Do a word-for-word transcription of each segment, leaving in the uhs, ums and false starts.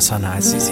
حسن عزیزی.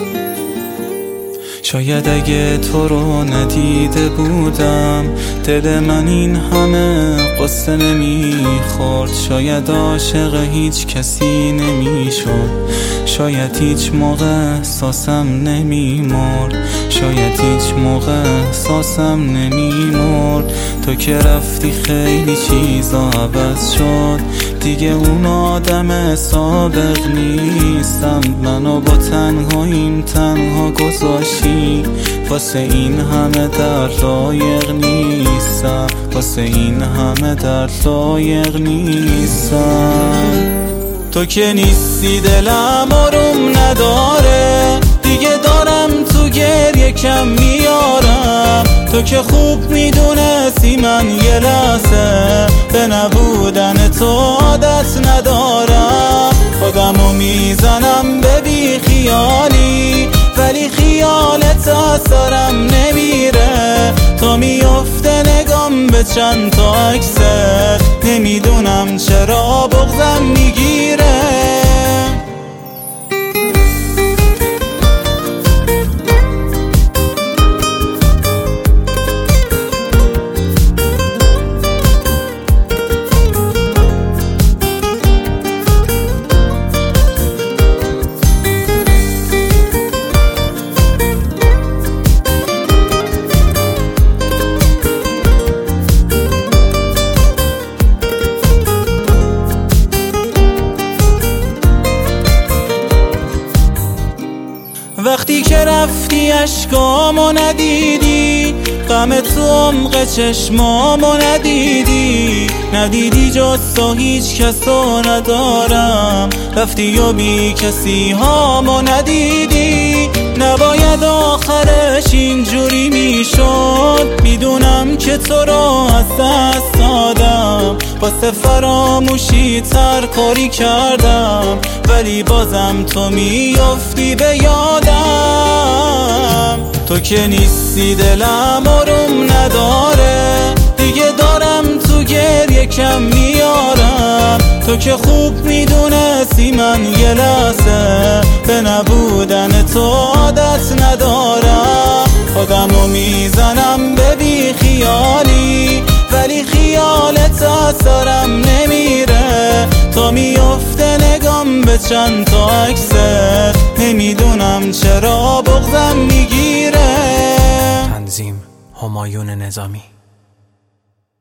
شاید اگه تو رو ندیده بودم دل من این همه قصه نمیخورد. شاید عاشق هیچ کسی نمیشد، شاید هیچ موقع احساسم نمیمرد، شاید هیچ موقع احساسم نمیمرد. تو که رفتی خیلی چیزا عوض شد، دیگه اون آدم سابق نیستم. منو با تنهاییم تنها گذاشتی، واسه این همه درد لایق نیستم، واسه این همه درد لایق نیستم. تو که نیستی دلم آروم نداره، دیگه دارم تو گریه کم میارم. تو که خوب میدونستی من یه لحظه به نبودن تو عادت ندارم. خودمو میزنم به بی خیالی، ولی خیالت اثرم نمیره. تو میفته نگام به چند تا عکست، نمیدونم چرا بغضم میگیره. وقتی که رفتی اشکامو ندیدی، غم تو عمق چشمامو ندیدی، ندیدی جز تو هیچ کسو ندارم. رفتی و بی کسی هامو ندیدی، نباید آخرش اینجوری میشد. میدونم که تو رو از دست دادم، واسه فراموشی تر کاری کردم، ولی بازم تو میافتی به یادم. تو که نیستی دلم آروم نداره، دیگه دارم تو گریه کم میارم. تو که خوب میدونستی من یه لحظه به نبودن تو عادت ندارم. خودمو میزنم به بی خیالی، ولی خیالت اثرم نمیره. تو میفته نگام به چند تا عکست، نمیدونم چرا بغضم میگیره. تنظیم همایون نظامی.